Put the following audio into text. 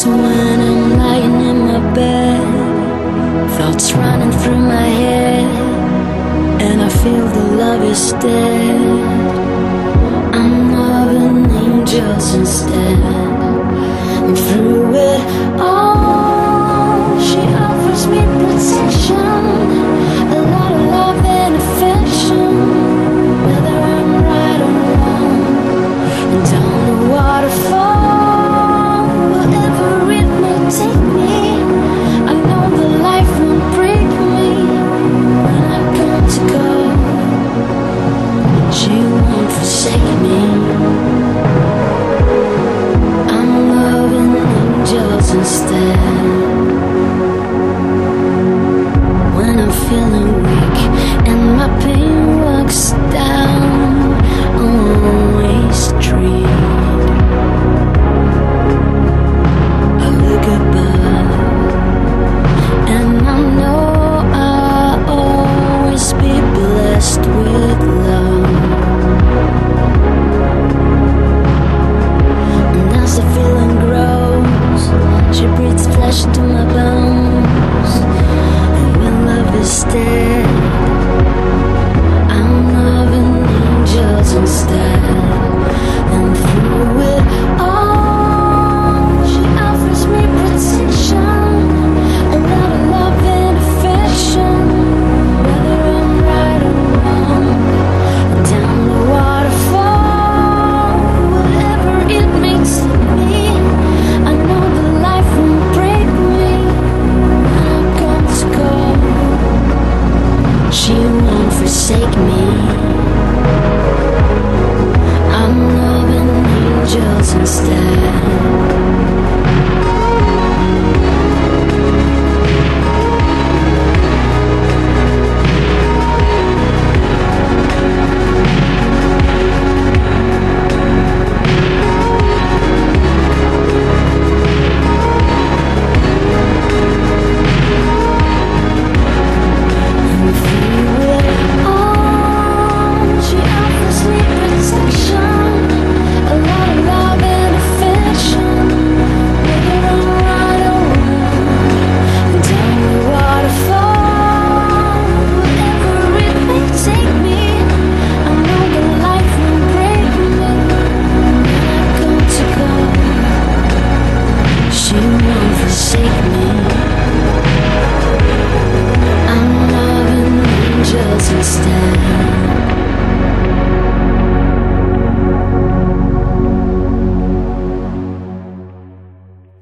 when I'm lying in my bed, thoughts running through my head, and I feel the love is dead. I'm loving angels instead. And through it all, she offers me protection, a lot of love and affection, whether I'm right or wrong. And down the waterfall, wherever it may take me, I know the life won't break me. When I come to go, she won't forsake me. I'm loving angels instead. When I'm feeling weak and my pain walks down a one-way street, I look above and I know I'll always be blessed with love. And as the feeling grows, she breathes flesh into my bones. And when love is dead, I'm loving angels instead. And through it all, she offers me protection, a lot of love and affection, whether I'm right or wrong. Down the waterfall, whatever it makes me, I know the life won't break me. When I come to go, she won't forsake me. I'm loving angels instead.